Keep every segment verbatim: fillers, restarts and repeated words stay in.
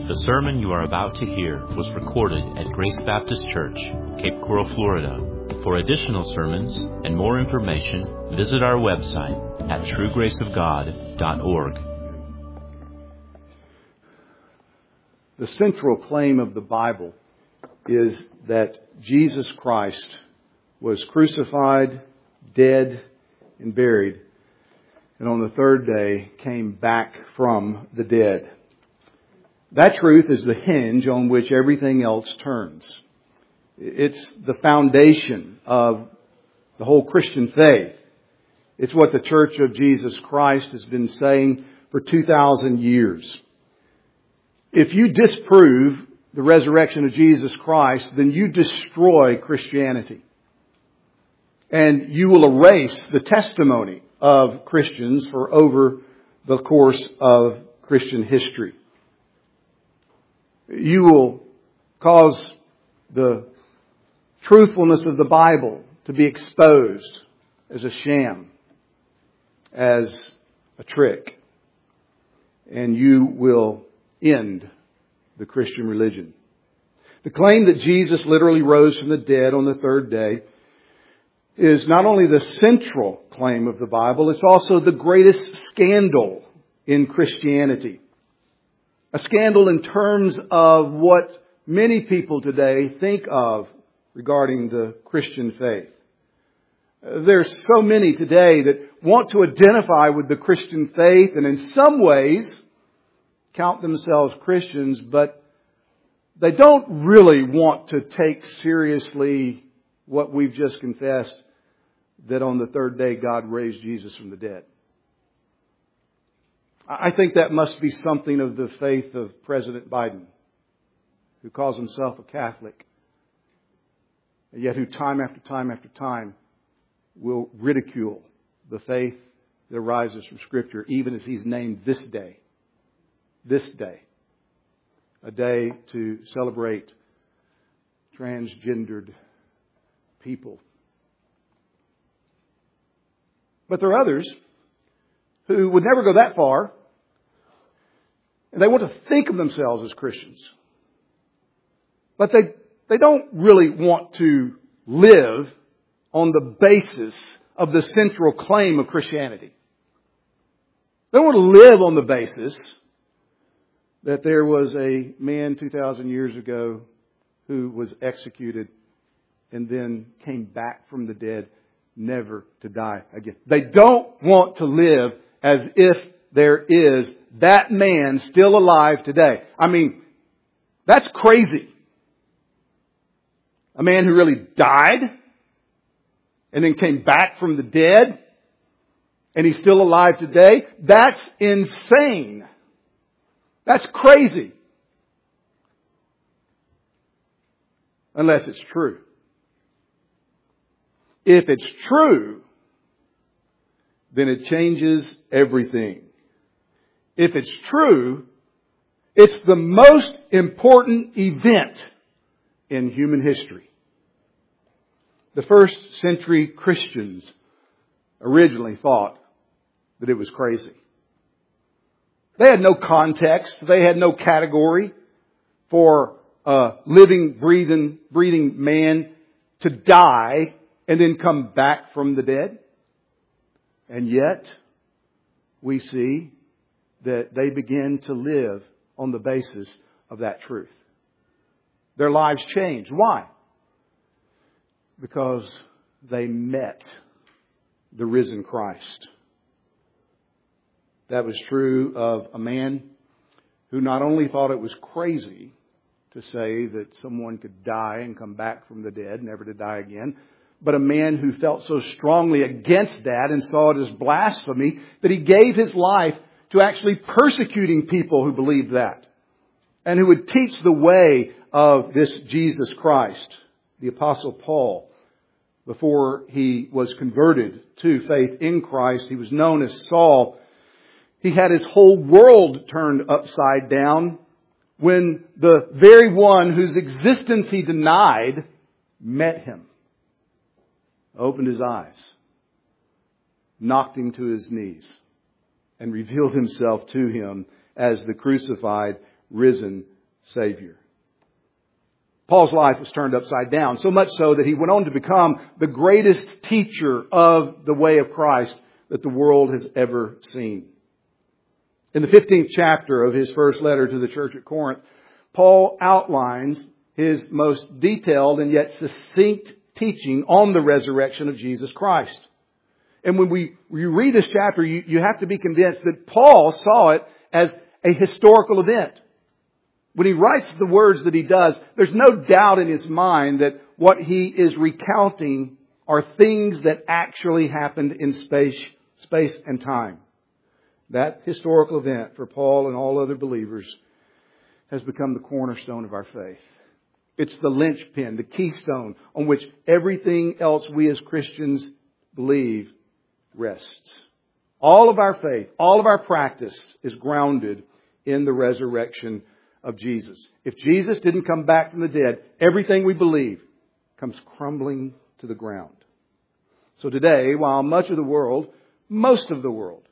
The sermon you are about to hear was recorded at Grace Baptist Church, Cape Coral, Florida. For additional sermons and more information, visit our website at true grace of god dot org. The central claim of the Bible is that Jesus Christ was crucified, dead, and buried, and on the third day came back from the dead. That truth is the hinge on which everything else turns. It's the foundation of the whole Christian faith. It's what the Church of Jesus Christ has been saying for two thousand years. If you disprove the resurrection of Jesus Christ, then you destroy Christianity. And you will erase the testimony of Christians for over the course of Christian history. You will cause the truthfulness of the Bible to be exposed as a sham, as a trick. And you will end the Christian religion. The claim that Jesus literally rose from the dead on the third day is not only the central claim of the Bible, it's also the greatest scandal in Christianity. A scandal in terms of what many people today think of regarding the Christian faith. There's so many today that want to identify with the Christian faith and in some ways count themselves Christians, but they don't really want to take seriously what we've just confessed, that on the third day God raised Jesus from the dead. I think that must be something of the faith of President Biden, who calls himself a Catholic, and yet who time after time after time will ridicule the faith that arises from Scripture, even as he's named this day, this day, a day to celebrate transgendered people. But there are others who would never go that far, and they want to think of themselves as Christians. But they, they don't really want to live on the basis of the central claim of Christianity. They don't want to live on the basis that there was a man two thousand years ago who was executed and then came back from the dead, never to die again. They don't want to live as if there is that man still alive today. I mean, that's crazy. A man who really died and then came back from the dead and he's still alive today. That's insane. That's crazy. Unless it's true. If it's true, then it changes everything. If it's true, it's the most important event in human history. The first century Christians originally thought that it was crazy. They had no context. They had no category for a living, breathing, breathing man to die and then come back from the dead. And yet, we see that they begin to live on the basis of that truth. Their lives changed. Why? Because they met the risen Christ. That was true of a man who not only thought it was crazy to say that someone could die and come back from the dead, never to die again, but a man who felt so strongly against that and saw it as blasphemy that he gave his life to actually persecuting people who believed that and who would teach the way of this Jesus Christ. The Apostle Paul, before he was converted to faith in Christ, he was known as Saul. He had his whole world turned upside down when the very one whose existence he denied met him, opened his eyes, knocked him to his knees, and revealed himself to him as the crucified, risen Savior. Paul's life was turned upside down, so much so that he went on to become the greatest teacher of the way of Christ that the world has ever seen. In the fifteenth chapter of his first letter to the church at Corinth, Paul outlines his most detailed and yet succinct teaching on the resurrection of Jesus Christ. And when we, when you read this chapter, you, you have to be convinced that Paul saw it as a historical event. When he writes the words that he does, there's no doubt in his mind that what he is recounting are things that actually happened in space, space and time. That historical event for Paul and all other believers has become the cornerstone of our faith. It's the linchpin, the keystone on which everything else we as Christians believe rests. All of our faith, all of our practice is grounded in the resurrection of Jesus. If Jesus didn't come back from the dead, everything we believe comes crumbling to the ground. So today, while much of the world, most of the world,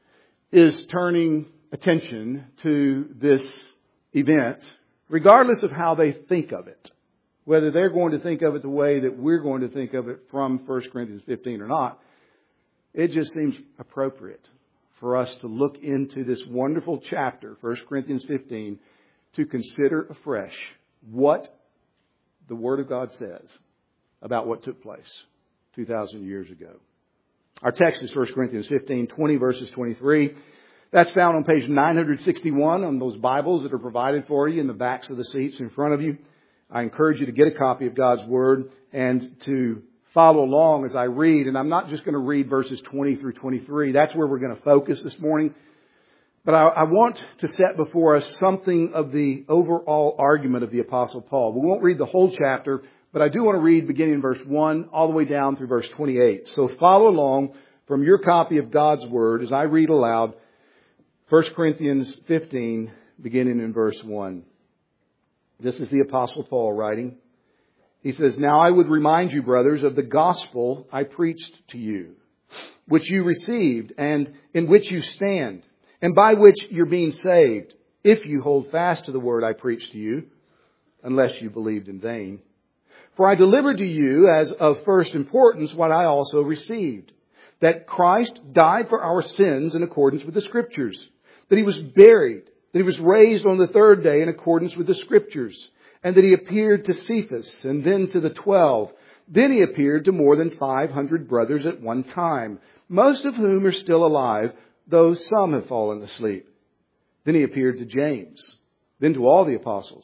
is turning attention to this event, regardless of how they think of it, whether they're going to think of it the way that we're going to think of it from First Corinthians fifteen or not, it just seems appropriate for us to look into this wonderful chapter, First Corinthians fifteen, to consider afresh what the Word of God says about what took place two thousand years ago. Our text is First Corinthians fifteen, twenty verses twenty-three. That's found on page nine sixty-one on those Bibles that are provided for you in the backs of the seats in front of you. I encourage you to get a copy of God's Word and to follow along as I read. And I'm not just going to read verses twenty through twenty-three. That's where we're going to focus this morning. But I, I want to set before us something of the overall argument of the Apostle Paul. We won't read the whole chapter, but I do want to read beginning in verse one all the way down through verse twenty-eight. So follow along from your copy of God's Word as I read aloud First Corinthians fifteen, beginning in verse one. This is the Apostle Paul writing. He says, "Now I would remind you, brothers, of the gospel I preached to you, which you received and in which you stand, and by which you're being saved, if you hold fast to the word I preached to you, unless you believed in vain. For I delivered to you as of first importance what I also received, that Christ died for our sins in accordance with the Scriptures, that He was buried, that He was raised on the third day in accordance with the Scriptures, and that He appeared to Cephas and then to the twelve. Then He appeared to more than five hundred brothers at one time, most of whom are still alive, though some have fallen asleep. Then He appeared to James, then to all the apostles.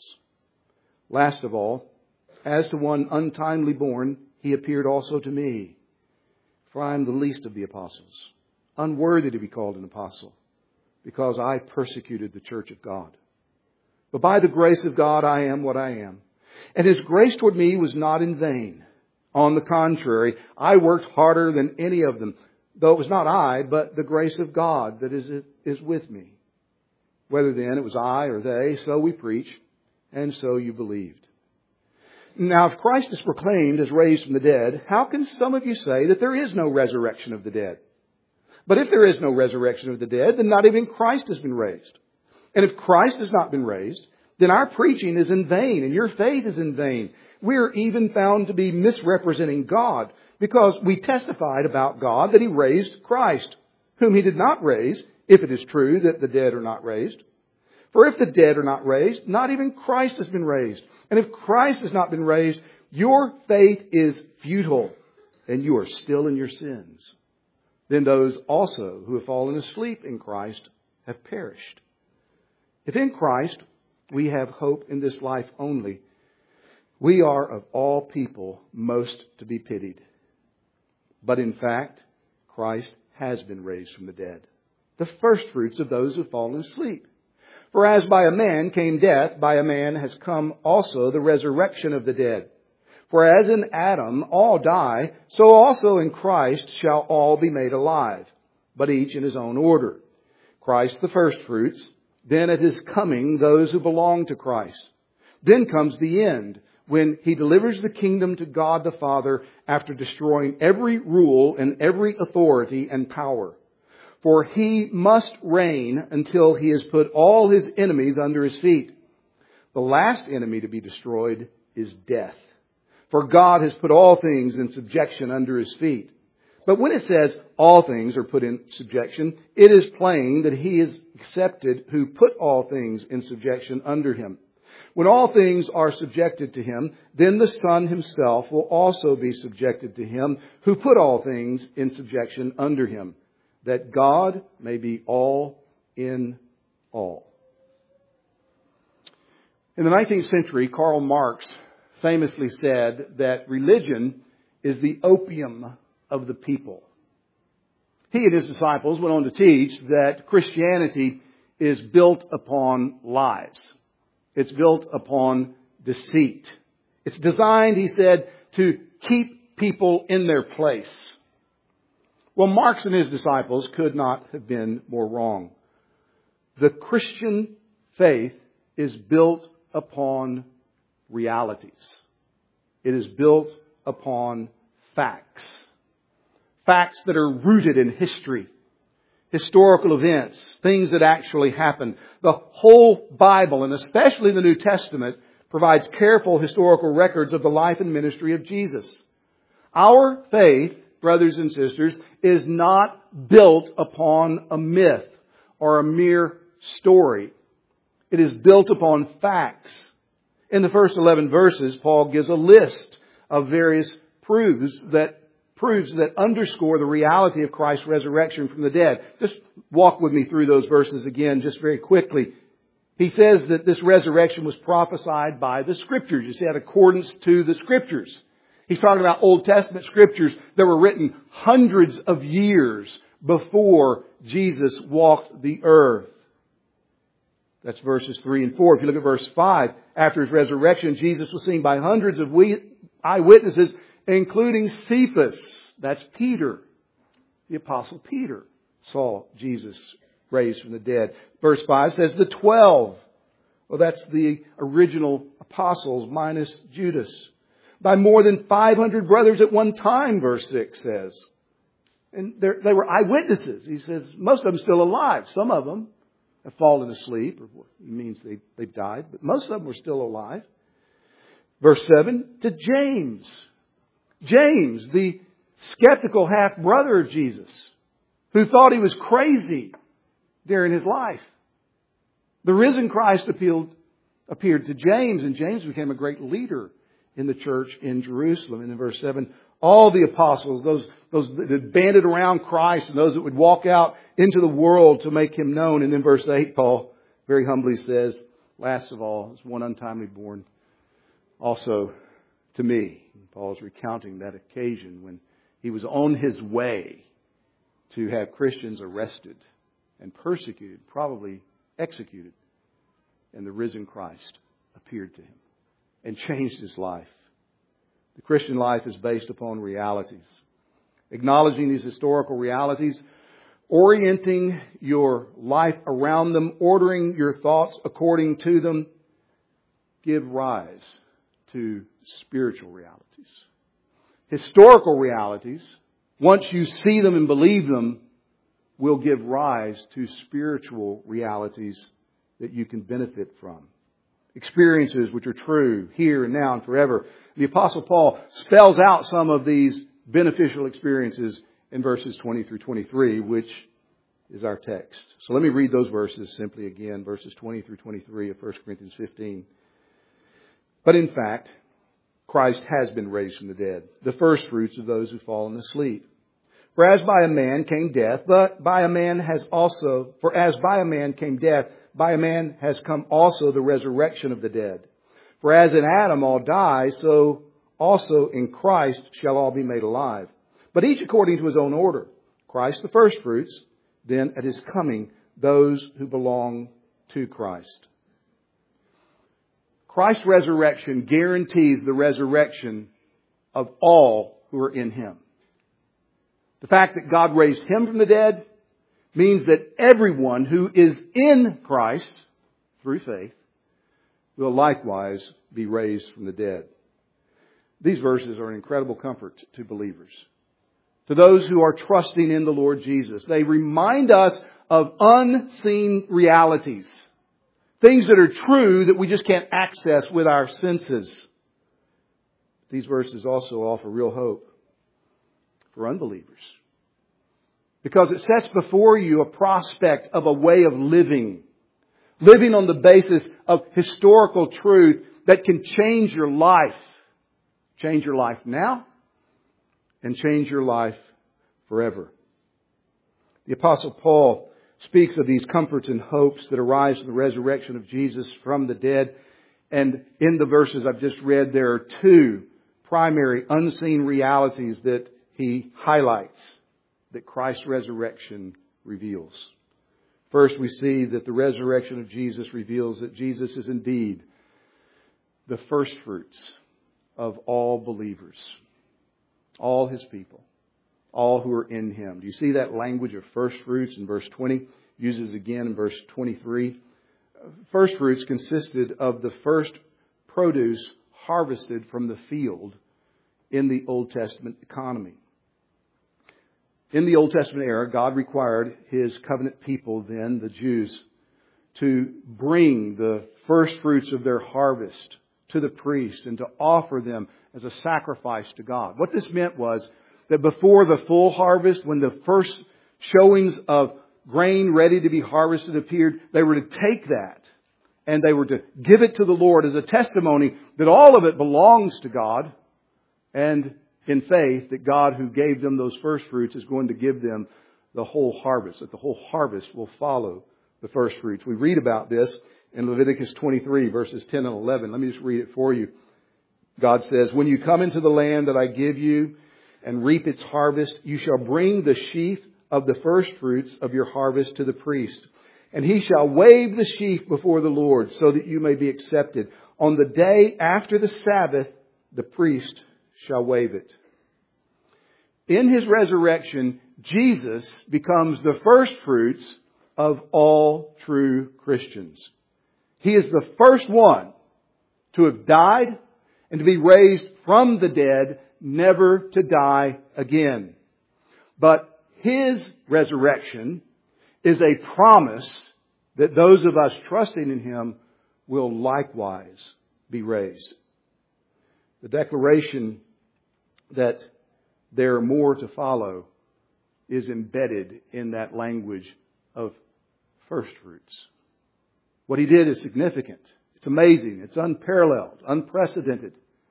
Last of all, as to one untimely born, He appeared also to me. For I am the least of the apostles, unworthy to be called an apostle, because I persecuted the church of God. But by the grace of God I am what I am. And His grace toward me was not in vain. On the contrary, I worked harder than any of them, though it was not I, but the grace of God that is, is with me. Whether then it was I or they, so we preach, and so you believed. Now, if Christ is proclaimed as raised from the dead, how can some of you say that there is no resurrection of the dead? But if there is no resurrection of the dead, then not even Christ has been raised. And if Christ has not been raised, then our preaching is in vain, and your faith is in vain. We are even found to be misrepresenting God, because we testified about God that He raised Christ, whom He did not raise, if it is true that the dead are not raised. For if the dead are not raised, not even Christ has been raised. And if Christ has not been raised, your faith is futile, and you are still in your sins. Then those also who have fallen asleep in Christ have perished. If in Christ we have hope in this life only, we are of all people most to be pitied. But in fact, Christ has been raised from the dead, the first fruits of those who have fallen asleep. For as by a man came death, by a man has come also the resurrection of the dead. For as in Adam all die, so also in Christ shall all be made alive, but each in his own order. Christ the firstfruits, then at His coming those who belong to Christ. Then comes the end, when He delivers the kingdom to God the Father after destroying every rule and every authority and power. For He must reign until He has put all His enemies under His feet. The last enemy to be destroyed is death. For God has put all things in subjection under His feet. But when it says all things are put in subjection, it is plain that He is accepted who put all things in subjection under Him. When all things are subjected to Him, then the Son Himself will also be subjected to Him who put all things in subjection under Him, that God may be all in all. In the nineteenth century, Karl Marx famously said that religion is the opium of the people. He and his disciples went on to teach that Christianity is built upon lies. It's built upon deceit. It's designed, he said, to keep people in their place. Well, Marx and his disciples could not have been more wrong. The Christian faith is built upon realities. It is built upon facts. Facts that are rooted in history, historical events, things that actually happened. The whole Bible, and especially the New Testament, provides careful historical records of the life and ministry of Jesus. Our faith, brothers and sisters, is not built upon a myth or a mere story. It is built upon facts. In the first eleven verses, Paul gives a list of various proofs that proofs that underscore the reality of Christ's resurrection from the dead. Just walk with me through those verses again just very quickly. He says that this resurrection was prophesied by the Scriptures. You see, in accordance to the Scriptures. He's talking about Old Testament Scriptures that were written hundreds of years before Jesus walked the earth. That's verses three and four. If you look at verse five, after His resurrection, Jesus was seen by hundreds of eyewitnesses, including Cephas. That's Peter. The Apostle Peter saw Jesus raised from the dead. Verse five says the twelve. Well, that's the original apostles minus Judas. By more than five hundred brothers at one time, verse six says. And they were eyewitnesses. He says most of them still alive. Some of them have fallen asleep, or he means they, they've died, but most of them were still alive. Verse seven, to James. James, the skeptical half-brother of Jesus, who thought he was crazy during his life. The risen Christ appealed, appeared to James, and James became a great leader in the church in Jerusalem. And in verse seven, all the apostles, those, those that banded around Christ and those that would walk out into the world to make Him known. And in verse eight, Paul very humbly says, last of all, is one untimely born also to me. And Paul's recounting that occasion when he was on his way to have Christians arrested and persecuted, probably executed. And the risen Christ appeared to him and changed his life. The Christian life is based upon realities. Acknowledging these historical realities, orienting your life around them, ordering your thoughts according to them, give rise to spiritual realities. Historical realities, once you see them and believe them, will give rise to spiritual realities that you can benefit from. Experiences which are true here and now and forever. The Apostle Paul spells out some of these beneficial experiences in verses twenty through twenty-three, which is our text. So let me read those verses simply again, verses twenty through twenty-three of First Corinthians fifteen. But in fact, Christ has been raised from the dead, the first fruits of those who fallen asleep. For as by a man came death, but by a man has also, for as by a man came death, by a man has come also the resurrection of the dead. For as in Adam all die, so also in Christ shall all be made alive. But each according to his own order. Christ the first fruits, then at His coming, those who belong to Christ. Christ's resurrection guarantees the resurrection of all who are in Him. The fact that God raised Him from the dead means that everyone who is in Christ, through faith, will likewise be raised from the dead. These verses are an incredible comfort to believers. To those who are trusting in the Lord Jesus. They remind us of unseen realities. Things that are true that we just can't access with our senses. These verses also offer real hope for unbelievers. Because it sets before you a prospect of a way of living. Living on the basis of historical truth that can change your life. Change your life now and change your life forever. The Apostle Paul speaks of these comforts and hopes that arise from the resurrection of Jesus from the dead. And in the verses I've just read, there are two primary unseen realities that he highlights that Christ's resurrection reveals. First, we see that the resurrection of Jesus reveals that Jesus is indeed the first fruits of all believers, all His people, all who are in Him. Do you see that language of first fruits in verse twenty? Uses again in verse twenty-three. First fruits consisted of the first produce harvested from the field in the Old Testament economy. In the Old Testament era, God required His covenant people then, the Jews, to bring the first fruits of their harvest to the priest and to offer them as a sacrifice to God. What this meant was that before the full harvest, when the first showings of grain ready to be harvested appeared, they were to take that and they were to give it to the Lord as a testimony that all of it belongs to God, and in faith that God who gave them those first fruits is going to give them the whole harvest, that the whole harvest will follow the first fruits. We read about this in Leviticus twenty-three, verses ten and eleven. Let me just read it for you. God says, "When you come into the land that I give you and reap its harvest, you shall bring the sheaf of the first fruits of your harvest to the priest. And he shall wave the sheaf before the Lord so that you may be accepted. On the day after the Sabbath, the priest shall wave it." In His resurrection, Jesus becomes the first fruits of all true Christians. He is the first one to have died and to be raised from the dead, never to die again. But His resurrection is a promise that those of us trusting in Him will likewise be raised. The declaration that there are more to follow is embedded in that language of first fruits. What He did is significant. It's amazing. It's unparalleled, unprecedented.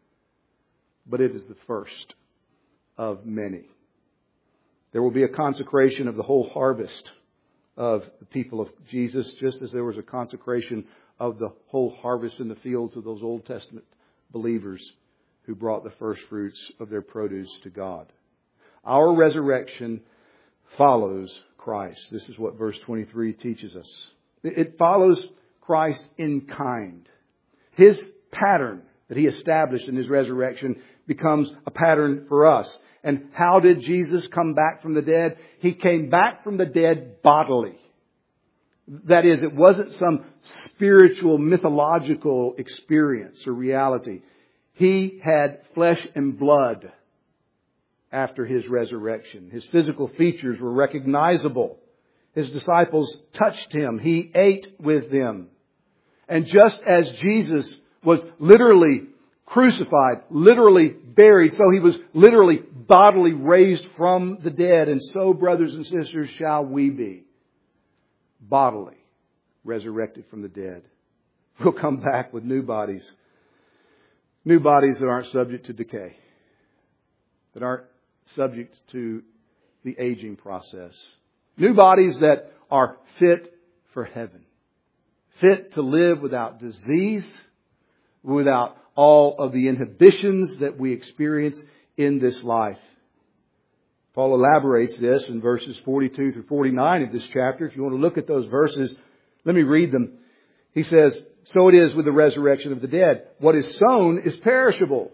But it is the first of many. There will be a consecration of the whole harvest of the people of Jesus, just as there was a consecration of the whole harvest in the fields of those Old Testament believers who brought the first fruits of their produce to God. Our resurrection follows Christ. This is what verse twenty-three teaches us. It follows Christ in kind. His pattern that He established in His resurrection becomes a pattern for us. And how did Jesus come back from the dead? He came back from the dead bodily. That is, it wasn't some spiritual, mythological experience or reality. He had flesh and blood after His resurrection. His physical features were recognizable. His disciples touched Him. He ate with them. And just as Jesus was literally crucified, literally buried, so He was literally bodily raised from the dead. And so, brothers and sisters, shall we be bodily resurrected from the dead. We'll come back with new bodies. New bodies that aren't subject to decay. That aren't subject to the aging process. New bodies that are fit for heaven. Fit to live without disease, without all of the inhibitions that we experience in this life. Paul elaborates this in verses forty-two through forty-nine of this chapter. If you want to look at those verses, let me read them. He says, "So it is with the resurrection of the dead. What is sown is perishable."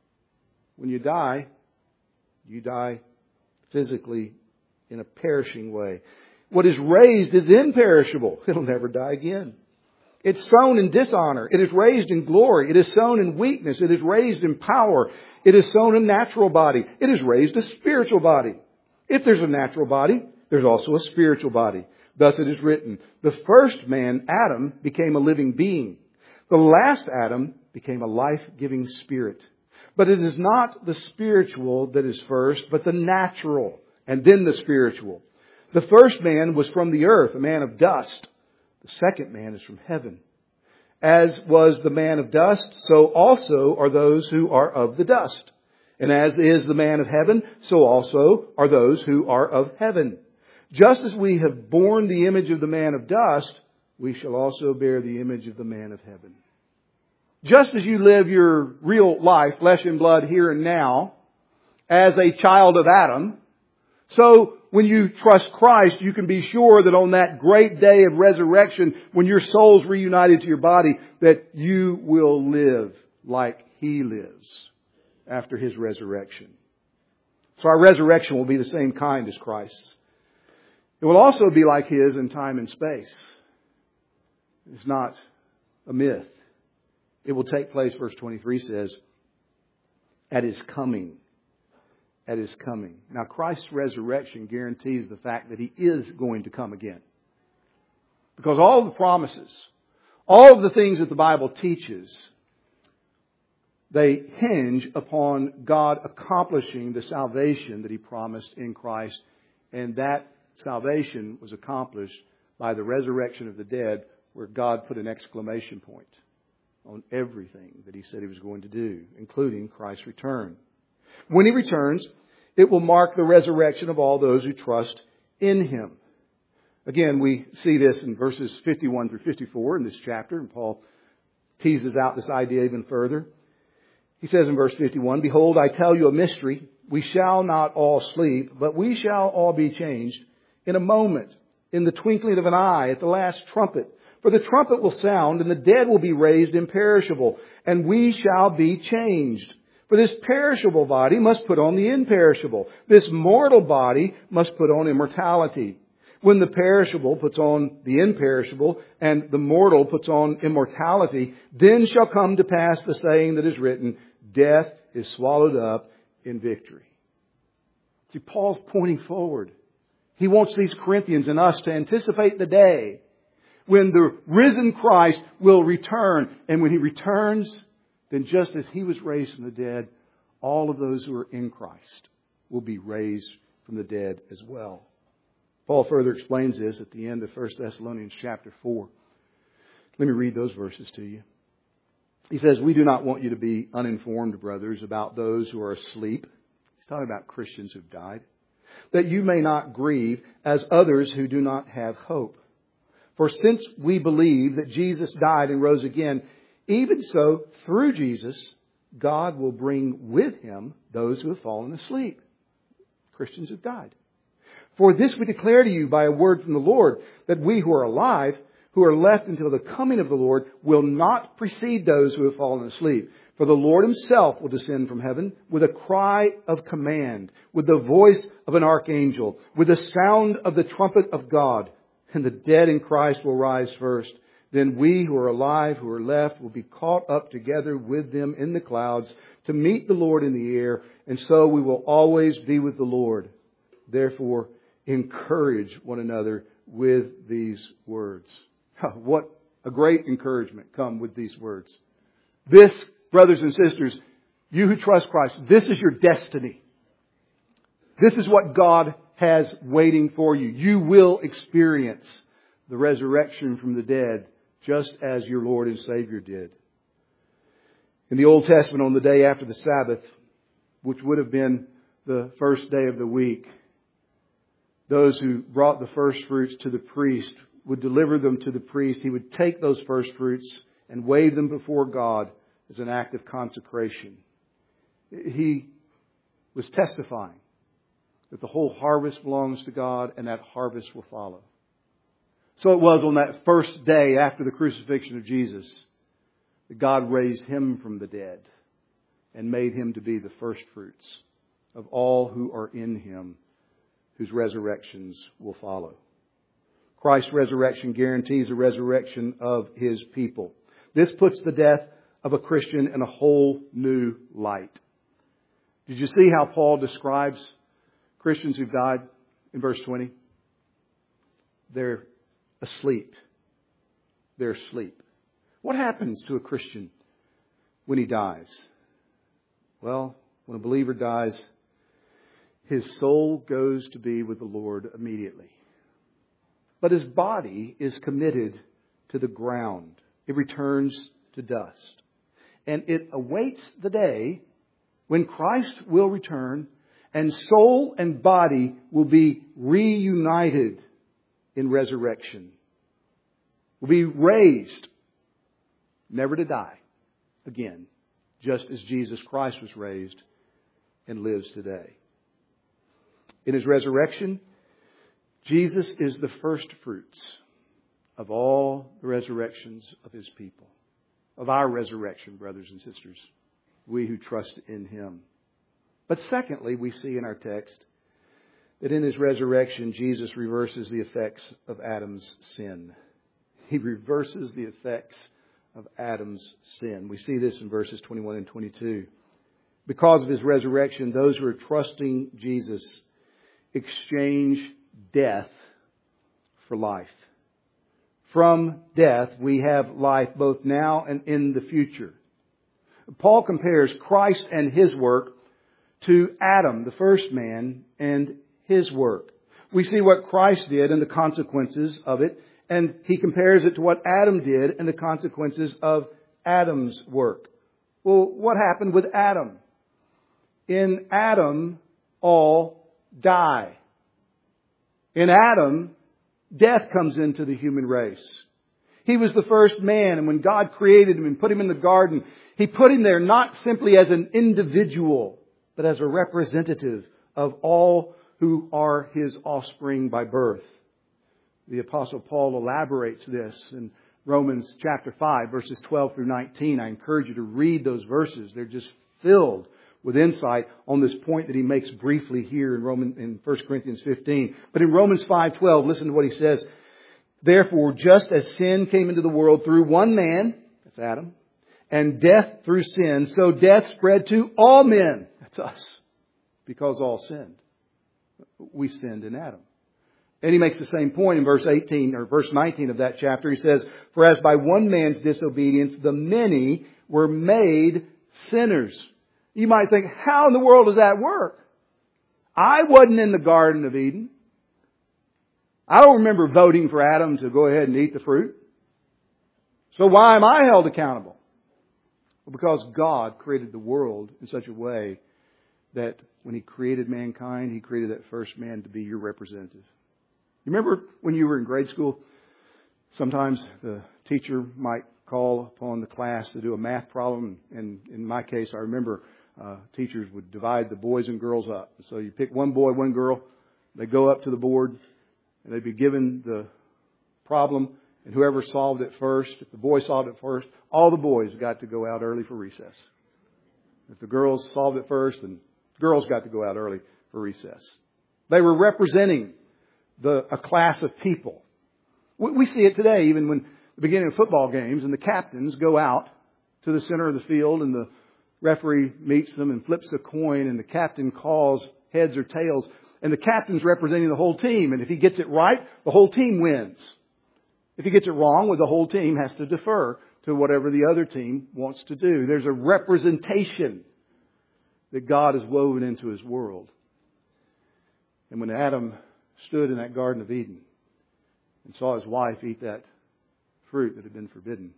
When you die, you die physically in a perishing way. What is raised is imperishable. It'll never die again. It's sown in dishonor. It is raised in glory. It is sown in weakness. It is raised in power. It is sown a natural body. It is raised a spiritual body. If there's a natural body, there's also a spiritual body. Thus it is written, the first man, Adam, became a living being. The last Adam became a life-giving spirit. But it is not the spiritual that is first, but the natural, and then the spiritual. The first man was from the earth, a man of dust. The second man is from heaven. As was the man of dust, so also are those who are of the dust. And as is the man of heaven, so also are those who are of heaven. Just as we have borne the image of the man of dust, we shall also bear the image of the man of heaven. Just as you live your real life, flesh and blood, here and now, as a child of Adam, so when you trust Christ, you can be sure that on that great day of resurrection, when your soul's reunited to your body, that you will live like He lives after His resurrection. So our resurrection will be the same kind as Christ's. It will also be like His in time and space. It's not a myth. It will take place, verse twenty-three says, at His coming. At His coming. Now, Christ's resurrection guarantees the fact that He is going to come again. Because all of the promises, all of the things that the Bible teaches, they hinge upon God accomplishing the salvation that He promised in Christ. And that salvation was accomplished by the resurrection of the dead, where God put an exclamation point on everything that He said He was going to do, including Christ's return. When He returns, it will mark the resurrection of all those who trust in Him. Again, we see this in verses fifty-one through fifty-four in this chapter, and Paul teases out this idea even further. He says in verse fifty-one, behold, I tell you a mystery. We shall not all sleep, but we shall all be changed in a moment, in the twinkling of an eye, at the last trumpet. For the trumpet will sound, and the dead will be raised imperishable, and we shall be changed. For this perishable body must put on the imperishable. This mortal body must put on immortality. When the perishable puts on the imperishable, and the mortal puts on immortality, then shall come to pass the saying that is written, death is swallowed up in victory. See, Paul's pointing forward. He wants these Corinthians and us to anticipate the day when the risen Christ will return. And when He returns, then just as He was raised from the dead, all of those who are in Christ will be raised from the dead as well. Paul further explains this at the end of First Thessalonians chapter four. Let me read those verses to you. He says, we do not want you to be uninformed, brothers, about those who are asleep. He's talking about Christians who've died. That you may not grieve as others who do not have hope. For since we believe that Jesus died and rose again, even so, through Jesus, God will bring with Him those who have fallen asleep. Christians who've died. For this we declare to you by a word from the Lord, that we who are alive, who are left until the coming of the Lord, will not precede those who have fallen asleep. For the Lord Himself will descend from heaven with a cry of command, with the voice of an archangel, with the sound of the trumpet of God. And the dead in Christ will rise first. Then we who are alive, who are left, will be caught up together with them in the clouds to meet the Lord in the air. And so we will always be with the Lord. Therefore, encourage one another with these words. What a great encouragement come with these words. This, brothers and sisters, you who trust Christ, this is your destiny. This is what God has waiting for you. You will experience the resurrection from the dead, just as your Lord and Savior did. In the Old Testament, on the day after the Sabbath, which would have been the first day of the week, those who brought the first fruits to the priest would deliver them to the priest. He would take those first fruits and wave them before God as an act of consecration. He was testifying that the whole harvest belongs to God and that harvest will follow. So it was on that first day after the crucifixion of Jesus that God raised Him from the dead and made Him to be the first fruits of all who are in Him, whose resurrections will follow. Christ's resurrection guarantees the resurrection of His people. This puts the death of a Christian in a whole new light. Did you see how Paul describes Christians who've died in verse twenty? they're asleep. They're asleep. What happens to a Christian when he dies? Well, when a believer dies, his soul goes to be with the Lord immediately. But his body is committed to the ground. It returns to dust. And it awaits the day when Christ will return and soul and body will be reunited in resurrection. Will be raised, never to die again, just as Jesus Christ was raised and lives today. In His resurrection, Jesus is the first fruits of all the resurrections of His people. Of our resurrection, brothers and sisters, we who trust in Him. But secondly, we see in our text that in His resurrection, Jesus reverses the effects of Adam's sin. He reverses the effects of Adam's sin. We see this in verses twenty-one and twenty-two. Because of His resurrection, those who are trusting Jesus exchange death for life. From death, we have life both now and in the future. Paul compares Christ and His work to Adam, the first man, and his work. We see what Christ did and the consequences of it, and he compares it to what Adam did and the consequences of Adam's work. Well, what happened with Adam? In Adam, all die. In Adam, death comes into the human race. He was the first man, and when God created him and put him in the garden, He put him there not simply as an individual, but as a representative of all who are His offspring by birth. The Apostle Paul elaborates this in Romans chapter five, verses twelve through nineteen. I encourage you to read those verses. They're just filled with insight on this point that he makes briefly here in Roman in First Corinthians fifteen. But in Romans five twelve, listen to what he says. Therefore, just as sin came into the world through one man, that's Adam, and death through sin, so death spread to all men, that's us, because all sinned. We sinned in Adam. And he makes the same point in verse eighteen or verse nineteen of that chapter. He says, for as by one man's disobedience the many were made sinners. You might think, how in the world does that work? I wasn't in the Garden of Eden. I don't remember voting for Adam to go ahead and eat the fruit. So why am I held accountable? Well, because God created the world in such a way that when He created mankind, He created that first man to be your representative. You remember when you were in grade school, sometimes the teacher might call upon the class to do a math problem. And in my case, I remember uh, teachers would divide the boys and girls up. So you pick one boy, one girl. They go up to the board and they'd be given the problem. And whoever solved it first, if the boy solved it first, all the boys got to go out early for recess. If the girls solved it first, then girls got to go out early for recess. They were representing the a class of people. We, we see it today, even when the beginning of football games and the captains go out to the center of the field and the referee meets them and flips a coin and the captain calls heads or tails. And the captain's representing the whole team. And if he gets it right, the whole team wins. If he gets it wrong, well, the whole team has to defer to whatever the other team wants to do. There's a representation that God has woven into His world. And when Adam stood in that Garden of Eden and saw his wife eat that fruit that had been forbidden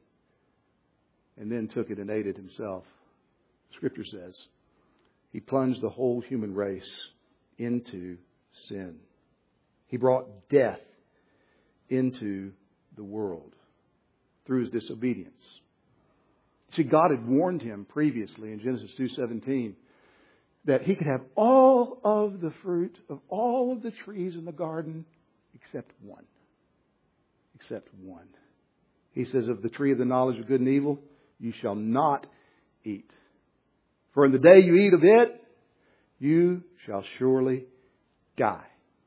and then took it and ate it himself, Scripture says, he plunged the whole human race into sin. He brought death into the world through His disobedience. See, God had warned him previously in Genesis two seventeen that he could have all of the fruit of all of the trees in the garden except one. Except one. He says, of the tree of the knowledge of good and evil, you shall not eat. For in the day you eat of it, you shall surely die.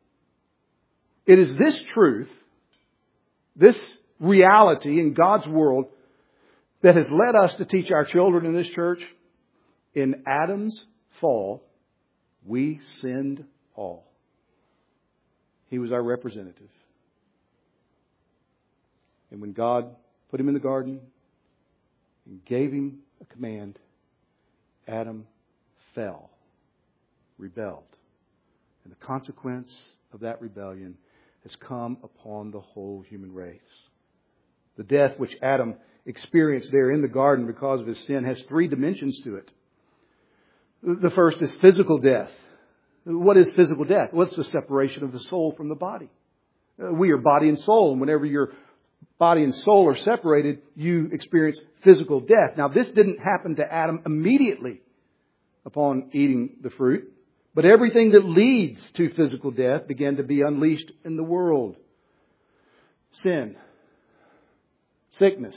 It is this truth, this reality in God's world that has led us to teach our children in this church, in Adam's fall, we sinned all. He was our representative. And when God put him in the garden and gave him a command, Adam fell, rebelled. And the consequence of that rebellion has come upon the whole human race. The death which Adam experienced there in the garden because of his sin has three dimensions to it. The first is physical death. What is physical death? Well, it's the separation of the soul from the body. We are body and soul, and whenever your body and soul are separated, you experience physical death. Now, this didn't happen to Adam immediately upon eating the fruit, but everything that leads to physical death began to be unleashed in the world. Sin, sickness,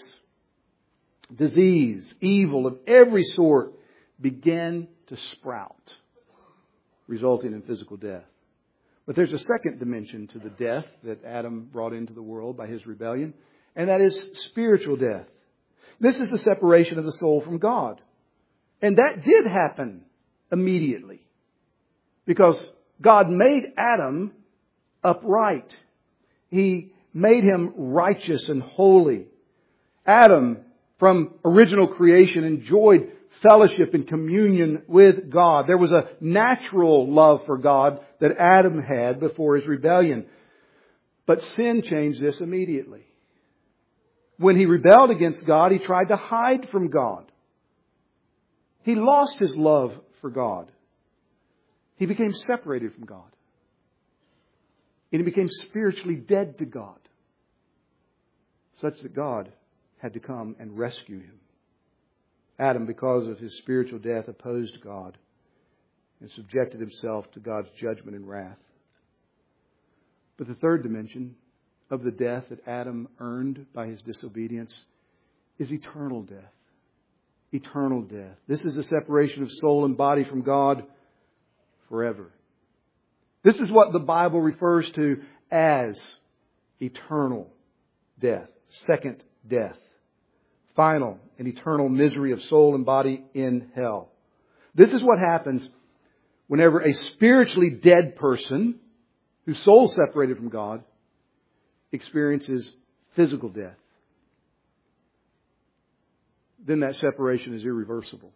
disease, evil of every sort began to sprout, resulting in physical death. But there's a second dimension to the death that Adam brought into the world by his rebellion, and that is spiritual death. This is the separation of the soul from God. And that did happen immediately, because God made Adam upright. He made him righteous and holy. Adam, from original creation, enjoyed fellowship and communion with God. There was a natural love for God that Adam had before his rebellion. But sin changed this immediately. When he rebelled against God, he tried to hide from God. He lost his love for God. He became separated from God. And he became spiritually dead to God, such that God had to come and rescue him. Adam, because of his spiritual death, opposed God and subjected himself to God's judgment and wrath. But the third dimension of the death that Adam earned by his disobedience is eternal death. Eternal death. This is the separation of soul and body from God forever. This is what the Bible refers to as eternal death. Second death. Final and eternal misery of soul and body in hell. This is what happens whenever a spiritually dead person, whose soul is separated from God, experiences physical death. Then that separation is irreversible.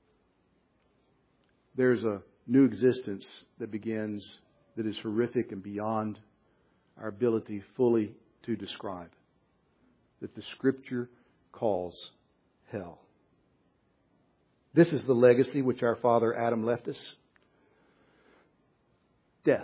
There's a new existence that begins that is horrific and beyond our ability fully to describe, that the Scripture calls hell. This is the legacy which our father Adam left us. Death.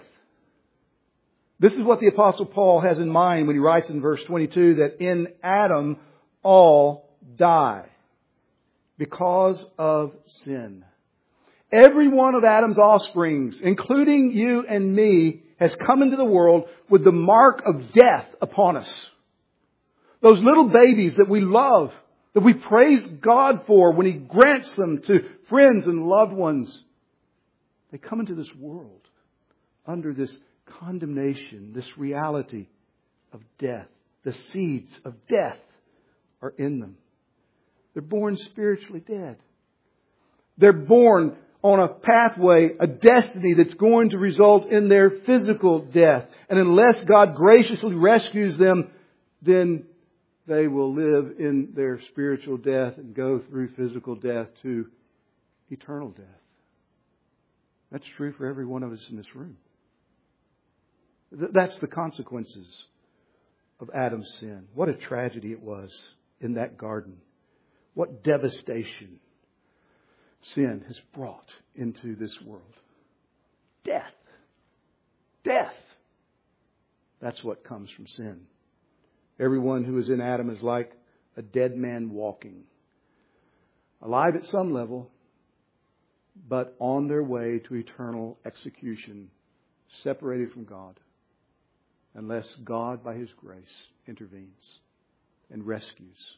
This is what the Apostle Paul has in mind when he writes in verse twenty-two that in Adam all die because of sin. Every one of Adam's offsprings, including you and me, has come into the world with the mark of death upon us. Those little babies that we love, that we praise God for when He grants them to friends and loved ones, they come into this world under this condemnation, this reality of death. The seeds of death are in them. They're born spiritually dead. They're born on a pathway, a destiny that's going to result in their physical death. And unless God graciously rescues them, then they will live in their spiritual death and go through physical death to eternal death. That's true for every one of us in this room. That's the consequences of Adam's sin. What a tragedy it was in that garden. What devastation sin has brought into this world. Death. Death. That's what comes from sin. Everyone who is in Adam is like a dead man walking. Alive at some level, but on their way to eternal execution, separated from God, unless God, by His grace, intervenes and rescues.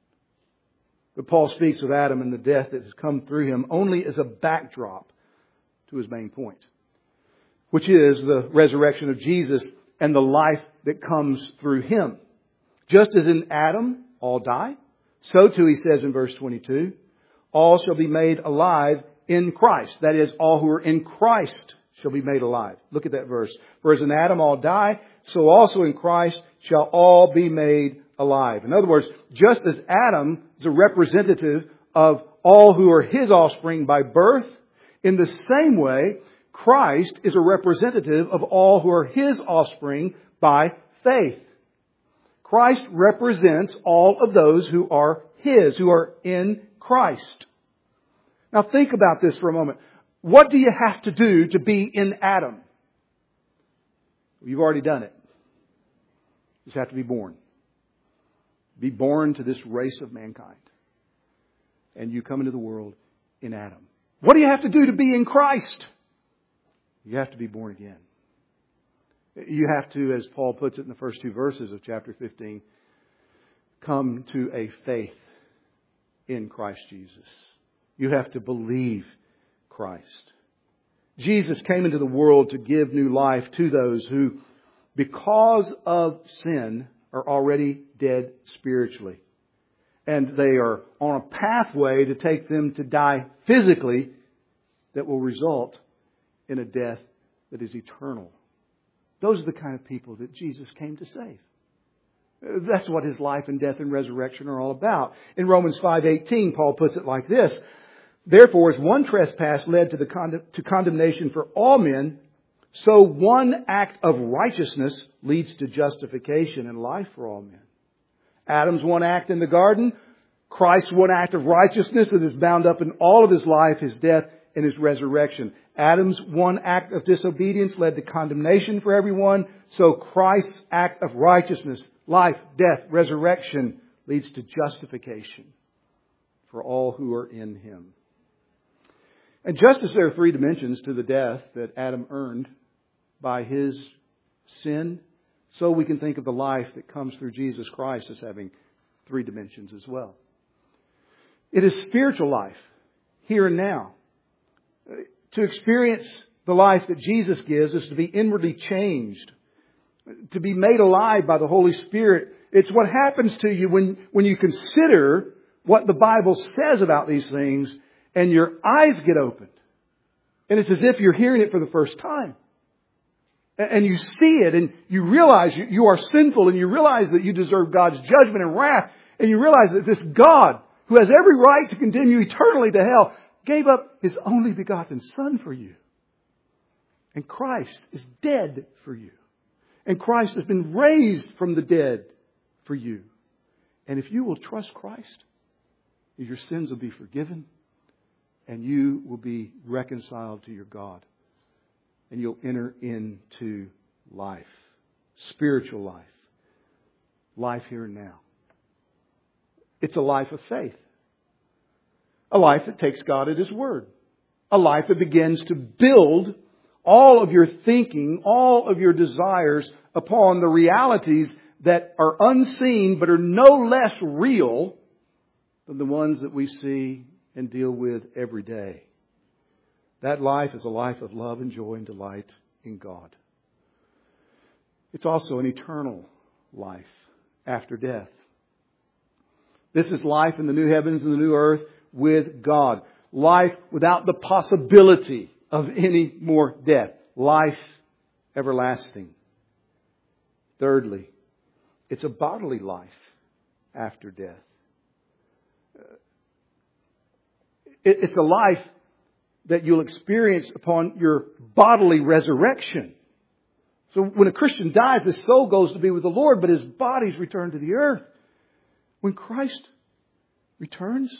But Paul speaks of Adam and the death that has come through him only as a backdrop to his main point, which is the resurrection of Jesus and the life that comes through Him. Just as in Adam, all die, so too, he says in verse twenty-two, all shall be made alive in Christ. That is, all who are in Christ shall be made alive. Look at that verse. For as in Adam all die, so also in Christ shall all be made alive. In other words, just as Adam is a representative of all who are his offspring by birth, in the same way, Christ is a representative of all who are his offspring by faith. Christ represents all of those who are his, who are in Christ. Now think about this for a moment. What do you have to do to be in Adam? You've already done it. You just have to be born. Be born to this race of mankind. And you come into the world in Adam. What do you have to do to be in Christ? You have to be born again. You have to, as Paul puts it in the first two verses of chapter fifteen, come to a faith in Christ Jesus. You have to believe Christ. Jesus came into the world to give new life to those who, because of sin, are already dead spiritually. And they are on a pathway to take them to die physically that will result in a death that is eternal. Those are the kind of people that Jesus came to save. That's what His life and death and resurrection are all about. In Romans five eighteen, Paul puts it like this. Therefore, as one trespass led to the con- to condemnation for all men, so one act of righteousness leads to justification and life for all men. Adam's one act in the garden, Christ's one act of righteousness that is bound up in all of His life, His death, and His resurrection. Adam's one act of disobedience led to condemnation for everyone, so Christ's act of righteousness, life, death, resurrection leads to justification for all who are in Him. And just as there are three dimensions to the death that Adam earned by his sin, so we can think of the life that comes through Jesus Christ as having three dimensions as well. It is spiritual life, here and now. To experience the life that Jesus gives is to be inwardly changed, to be made alive by the Holy Spirit. It's what happens to you when, when you consider what the Bible says about these things and your eyes get opened. And it's as if you're hearing it for the first time. And you see it and you realize you are sinful and you realize that you deserve God's judgment and wrath. And you realize that this God, who has every right to condemn you eternally to hell, gave up His only begotten Son for you. And Christ is dead for you. And Christ has been raised from the dead for you. And if you will trust Christ, your sins will be forgiven. And you will be reconciled to your God. And you'll enter into life. Spiritual life. Life here and now. It's a life of faith. A life that takes God at His word. A life that begins to build all of your thinking, all of your desires upon the realities that are unseen but are no less real than the ones that we see and deal with every day. That life is a life of love and joy and delight in God. It's also an eternal life after death. This is life in the new heavens and the new earth with God. Life without the possibility of any more death. Life everlasting. Thirdly, it's a bodily life after death. It's a life that you'll experience upon your bodily resurrection. So when a Christian dies, his soul goes to be with the Lord, but his body's returned to the earth. When Christ returns,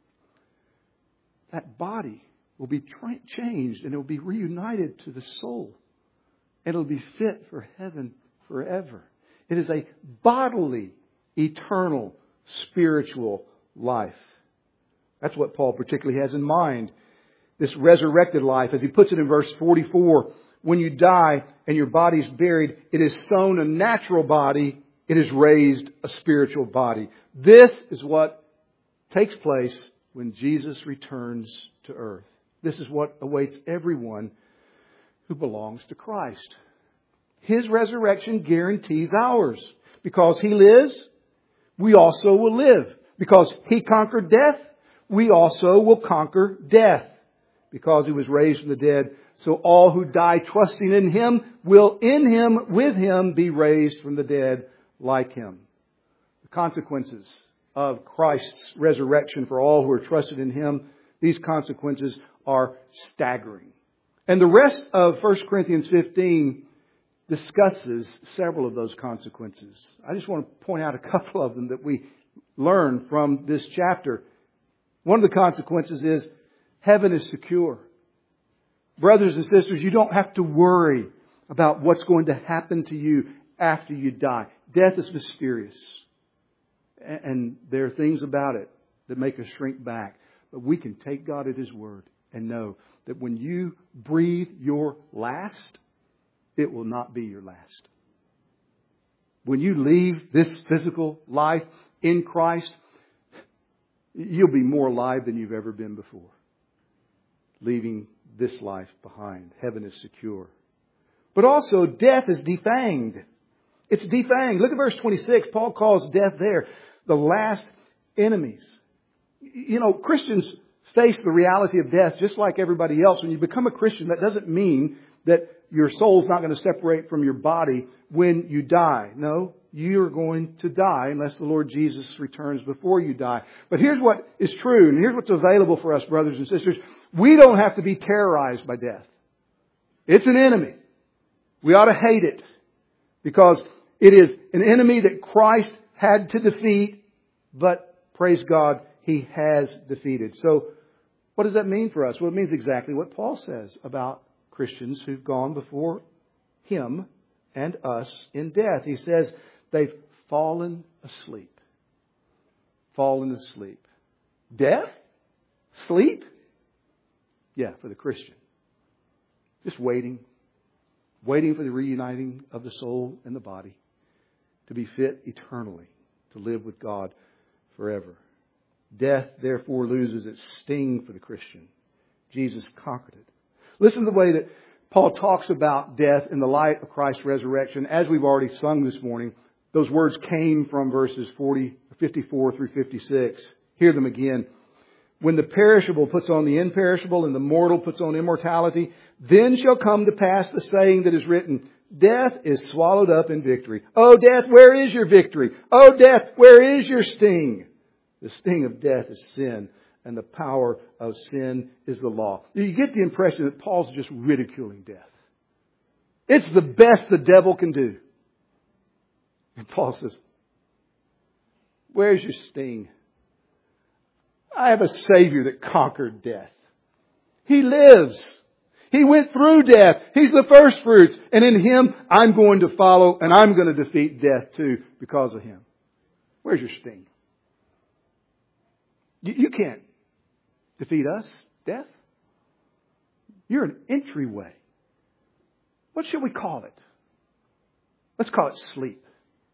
that body will be tra- changed and it will be reunited to the soul. And it will be fit for heaven forever. It is a bodily, eternal, spiritual life. That's what Paul particularly has in mind. This resurrected life, as he puts it in verse forty-four, when you die and your body is buried, it is sown a natural body, it is raised a spiritual body. This is what takes place when Jesus returns to earth. This is what awaits everyone who belongs to Christ. His resurrection guarantees ours. Because He lives, we also will live. Because He conquered death, we also will conquer death. Because He was raised from the dead, so all who die trusting in Him will in Him, with Him, be raised from the dead like Him. The consequences of Christ's resurrection for all who are trusted in Him, these consequences are staggering. And the rest of First Corinthians fifteen discusses several of those consequences. I just want to point out a couple of them that we learn from this chapter. One of the consequences is heaven is secure. Brothers and sisters, you don't have to worry about what's going to happen to you after you die. Death is mysterious. And there are things about it that make us shrink back. But we can take God at His word and know that when you breathe your last, it will not be your last. When you leave this physical life in Christ, you'll be more alive than you've ever been before. Leaving this life behind. Heaven is secure. But also, death is defanged. It's defanged. Look at verse twenty-six. Paul calls death there the last enemies. You know, Christians face the reality of death just like everybody else. When you become a Christian, that doesn't mean that your soul's not going to separate from your body when you die. No, you're going to die unless the Lord Jesus returns before you die. But here's what is true, and here's what's available for us, brothers and sisters. We don't have to be terrorized by death. It's an enemy. We ought to hate it because it is an enemy that Christ had to defeat, but praise God, He has defeated. So what does that mean for us? Well, it means exactly what Paul says about Christians who've gone before Him and us in death. He says they've fallen asleep. Fallen asleep. Death? Sleep? Yeah, for the Christian. Just waiting. Waiting for the reuniting of the soul and the body to be fit eternally to live with God forever. Death, therefore, loses its sting for the Christian. Jesus conquered it. Listen to the way that Paul talks about death in the light of Christ's resurrection. As we've already sung this morning, those words came from verses forty, fifty-four through fifty-six. Hear them again. When the perishable puts on the imperishable and the mortal puts on immortality, then shall come to pass the saying that is written, death is swallowed up in victory. Oh, death, where is your victory? Oh, death, where is your sting? The sting of death is sin, and the power of sin is the law. You get the impression that Paul's just ridiculing death. It's the best the devil can do. And Paul says, where's your sting? I have a Savior that conquered death. He lives. He went through death. He's the first fruits. And in Him, I'm going to follow and I'm going to defeat death too because of Him. Where's your sting? You, you can't defeat us, death. You're an entryway. What should we call it? Let's call it sleep.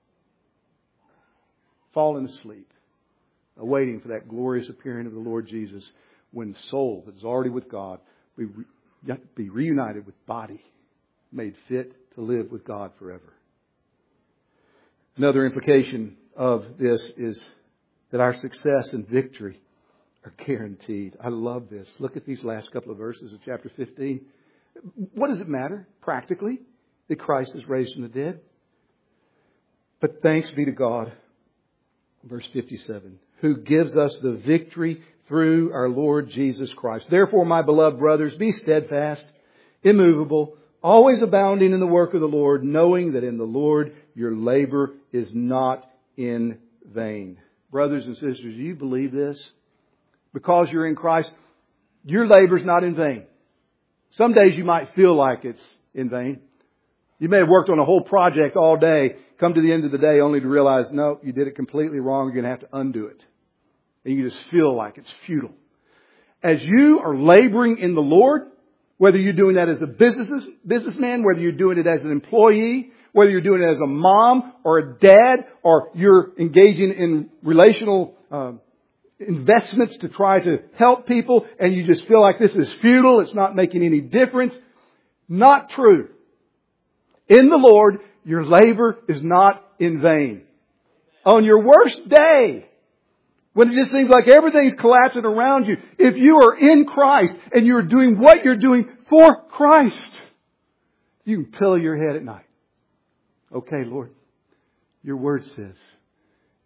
Fallen asleep. Awaiting for that glorious appearing of the Lord Jesus when the soul that is already with God be, re- be reunited with body, made fit to live with God forever. Another implication of this is that our success and victory are guaranteed. I love this. Look at these last couple of verses of chapter fifteen. What does it matter, practically, that Christ is raised from the dead? But thanks be to God, verse fifty-seven, who gives us the victory through our Lord Jesus Christ. Therefore, my beloved brothers, be steadfast, immovable, always abounding in the work of the Lord, knowing that in the Lord your labor is not in vain. Brothers and sisters, do you believe this? Because you're in Christ, your labor is not in vain. Some days you might feel like it's in vain. You may have worked on a whole project all day, come to the end of the day only to realize, no, you did it completely wrong. You're going to have to undo it. And you just feel like it's futile. As you are laboring in the Lord, whether you're doing that as a business businessman, whether you're doing it as an employee, whether you're doing it as a mom or a dad, or you're engaging in relational uh, investments to try to help people, and you just feel like this is futile, it's not making any difference. Not true. In the Lord, your labor is not in vain. On your worst day, when it just seems like everything's collapsing around you, if you are in Christ and you're doing what you're doing for Christ, you can pillow your head at night. Okay, Lord, your word says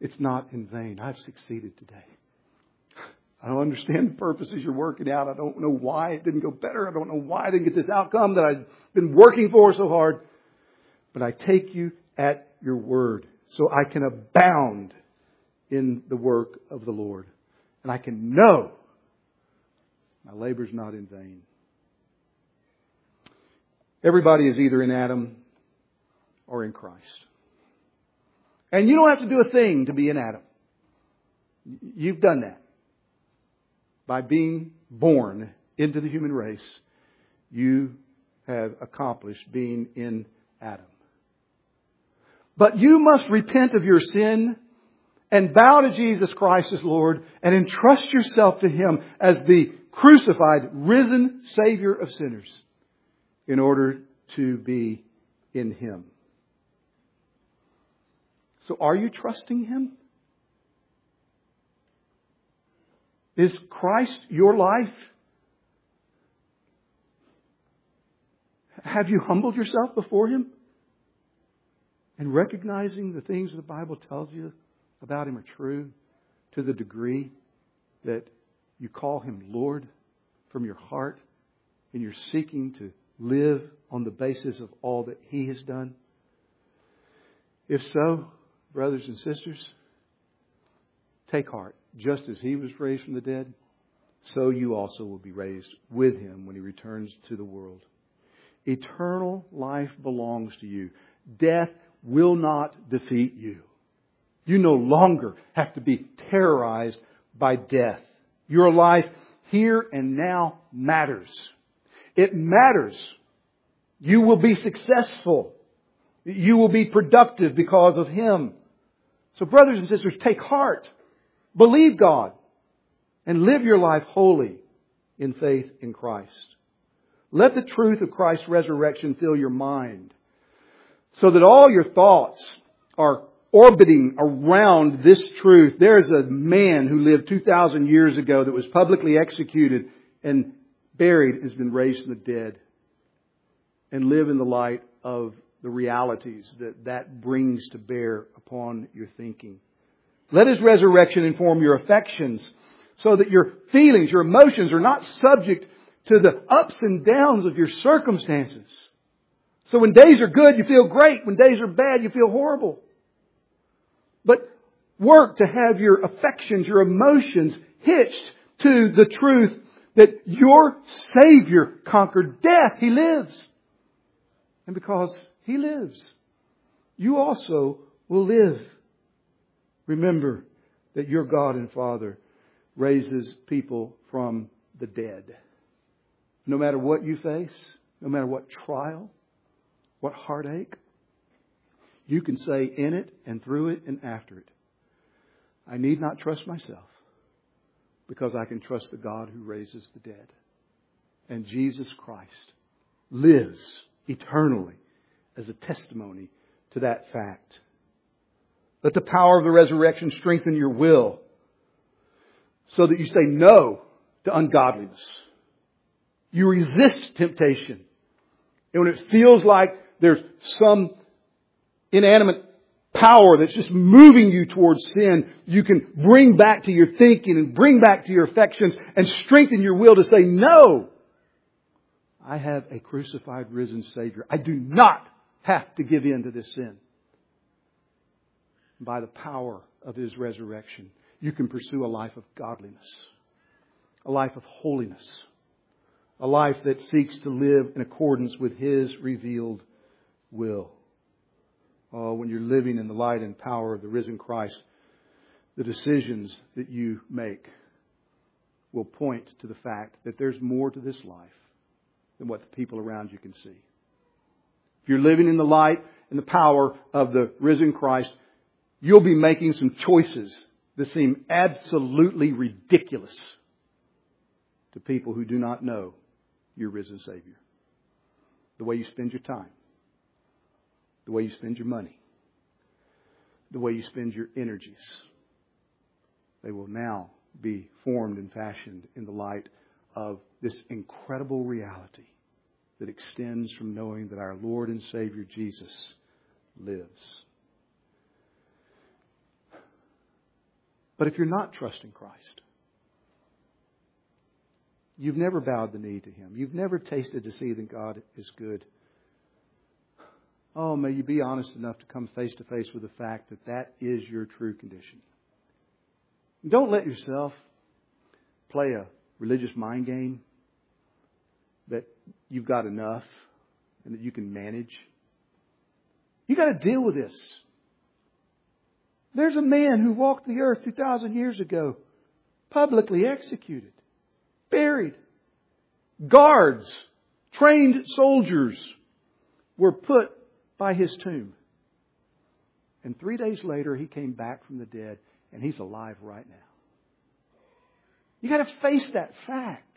It's not in vain. I've succeeded today. I don't understand the purposes you're working out. I don't know why it didn't go better. I don't know why I didn't get this outcome that I've been working for so hard. But I take you at your word so I can abound in the work of the Lord. And I can know my labor's not in vain. Everybody is either in Adam or in Christ. And you don't have to do a thing to be in Adam. You've done that. By being born into the human race, you have accomplished being in Adam. But you must repent of your sin and bow to Jesus Christ as Lord and entrust yourself to Him as the crucified, risen Savior of sinners in order to be in Him. So are you trusting Him? Is Christ your life? Have you humbled yourself before Him? And recognizing the things the Bible tells you about Him are true to the degree that you call Him Lord from your heart and you're seeking to live on the basis of all that He has done? If so, brothers and sisters, take heart. Just as He was raised from the dead, so you also will be raised with Him when He returns to the world. Eternal life belongs to you. Death will not defeat you. You no longer have to be terrorized by death. Your life here and now matters. It matters. You will be successful. You will be productive because of Him. So brothers and sisters, take heart. Believe God and live your life wholly in faith in Christ. Let the truth of Christ's resurrection fill your mind so that all your thoughts are orbiting around this truth. There is a man who lived two thousand years ago that was publicly executed and buried and has been raised from the dead. And live in the light of the realities that that brings to bear upon your thinking. Let His resurrection inform your affections so that your feelings, your emotions are not subject to the ups and downs of your circumstances. So when days are good, you feel great. When days are bad, you feel horrible. But work to have your affections, your emotions hitched to the truth that your Savior conquered death. He lives. And because He lives, you also will live. Remember that your God and Father raises people from the dead. No matter what you face, no matter what trial, what heartache, you can say in it and through it and after it, I need not trust myself because I can trust the God who raises the dead. And Jesus Christ lives eternally as a testimony to that fact. Let the power of the resurrection strengthen your will so that you say no to ungodliness. You resist temptation. And when it feels like there's some inanimate power that's just moving you towards sin, you can bring back to your thinking and bring back to your affections and strengthen your will to say, no, I have a crucified, risen Savior. I do not have to give in to this sin. By the power of His resurrection, you can pursue a life of godliness, a life of holiness, a life that seeks to live in accordance with His revealed will. Oh, when you're living in the light and power of the risen Christ, the decisions that you make will point to the fact that there's more to this life than what the people around you can see. If you're living in the light and the power of the risen Christ, you'll be making some choices that seem absolutely ridiculous to people who do not know your risen Savior. The way you spend your time, the way you spend your money, the way you spend your energies, they will now be formed and fashioned in the light of this incredible reality that extends from knowing that our Lord and Savior Jesus lives. But if you're not trusting Christ, you've never bowed the knee to Him, you've never tasted to see that God is good, oh, may you be honest enough to come face to face with the fact that that is your true condition. Don't let yourself play a religious mind game that you've got enough and that you can manage. You've got to deal with this. There's a man who walked the earth two thousand years ago, publicly executed, buried. Guards, trained soldiers were put by his tomb. And three days later, he came back from the dead, and he's alive right now. You got to face that fact.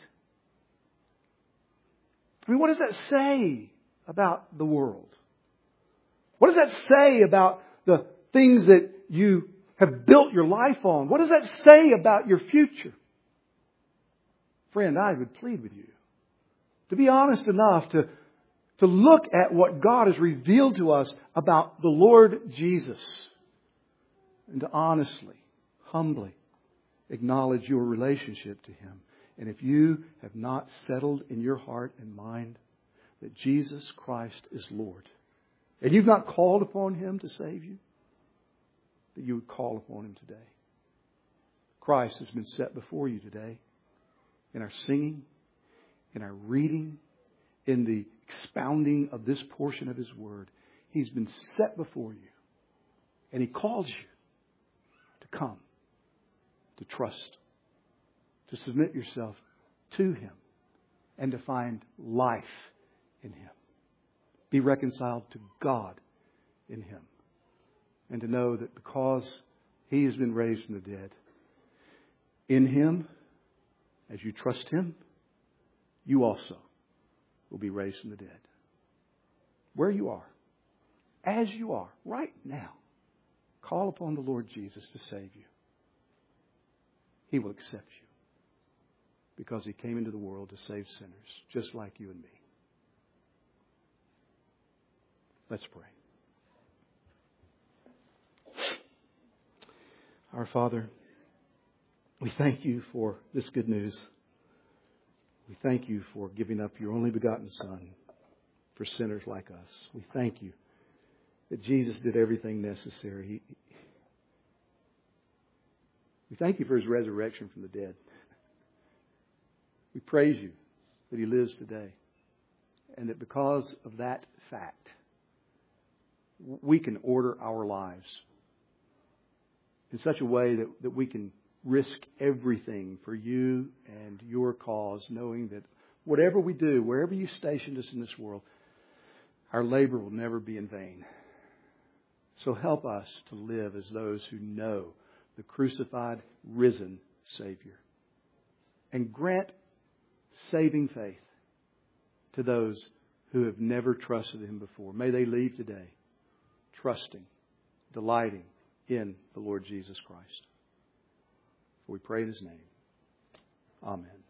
I mean, what does that say about the world? What does that say about the things that you have built your life on? What does that say about your future? Friend, I would plead with you to be honest enough to, to look at what God has revealed to us about the Lord Jesus and to honestly, humbly acknowledge your relationship to Him. And if you have not settled in your heart and mind that Jesus Christ is Lord, and you've not called upon Him to save you, that you would call upon Him today. Christ has been set before you today in our singing, in our reading, in the expounding of this portion of His Word. He's been set before you. And He calls you to come, to trust, to submit yourself to Him, and to find life in Him. Be reconciled to God in Him. And to know that because He has been raised from the dead, in Him, as you trust Him, you also will be raised from the dead. Where you are, as you are, right now, call upon the Lord Jesus to save you. He will accept you because He came into the world to save sinners just like you and me. Let's pray. Our Father, we thank You for this good news. We thank You for giving up Your only begotten Son for sinners like us. We thank You that Jesus did everything necessary. He, we thank You for His resurrection from the dead. We praise You that He lives today. And that because of that fact, we can order our lives in such a way that, that we can risk everything for You and Your cause, knowing that whatever we do, wherever You stationed us in this world, our labor will never be in vain. So help us to live as those who know the crucified, risen Savior. And grant saving faith to those who have never trusted Him before. May they leave today trusting, delighting in the Lord Jesus Christ. We pray in His name. Amen.